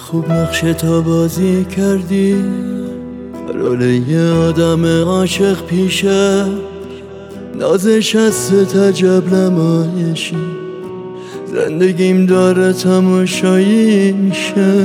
خوب نقش تا بازی کردی، رول یه آدم عاشق پیشه، نازش از عجب نمایشی، زندگیم داره تماشایی میشه.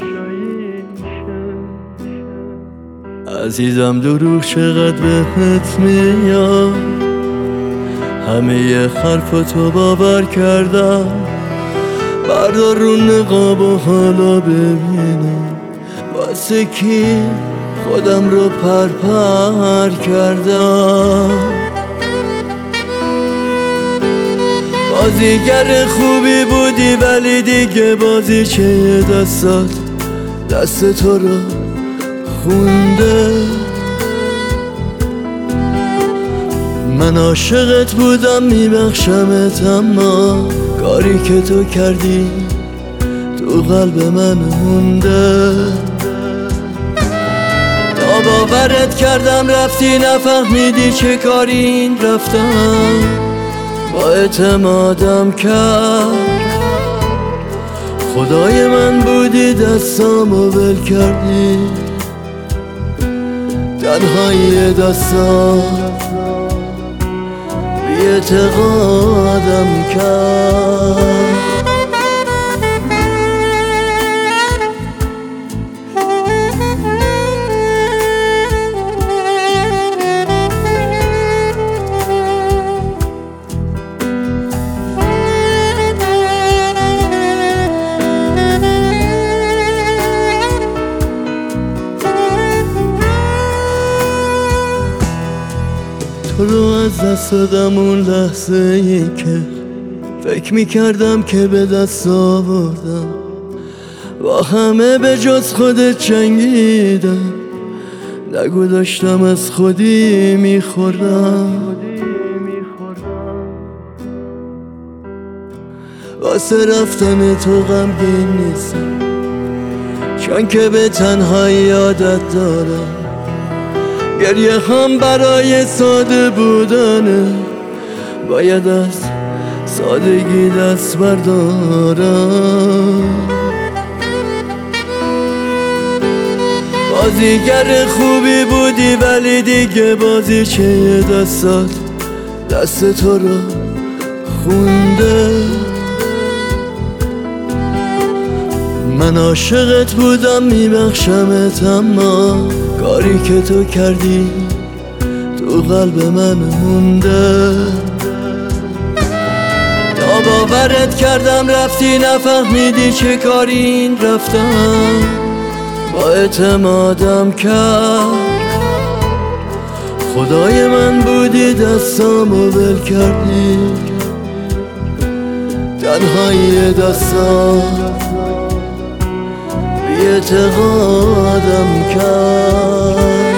عزیزم دروغ چقدر بهت میاد، همه ی حرفاتو باور کردم، بردار رو نقاب و حالا ببینم واسه کی خودم رو پرپر کردم. بازیگر خوبی بودی ولی دیگه بازی چه دست تو رو خونده. من عاشقت بودم میبخشمت، اما کاری که تو کردی تو قلب من مونده. تا باورت کردم رفتی، نفهمیدی چه کاری این رفتم با اعتمادم کرد. خدای من بودی دستامو ول کردی، تنهایی دستام بی اعتقادم کرد. تو رو از دست دادم اون لحظه ای که فکر میکردم که به دست آوردم، با همه به جز خودت جنگیدم، نگو داشتم از خودی میخوردم. واسه رفتن تو غمگین نیستم، چون که به تنهایی عادت دارم، گریه هم برای ساده بودنه، باید از سادگی دست بردارم. بازیگر خوبی بودی ولی دیگه بازی چه دست تو رو خونده. من عاشقت بودم میبخشمت، اما کاری که تو کردی تو قلب من مونده. تا باورت کردم رفتی، نفهمیدی چه کاری این رفتم با اعتمادم کرد. خدای من بودی دستامو ول کردی، تنهایی دستام بی اعتقادم کرد.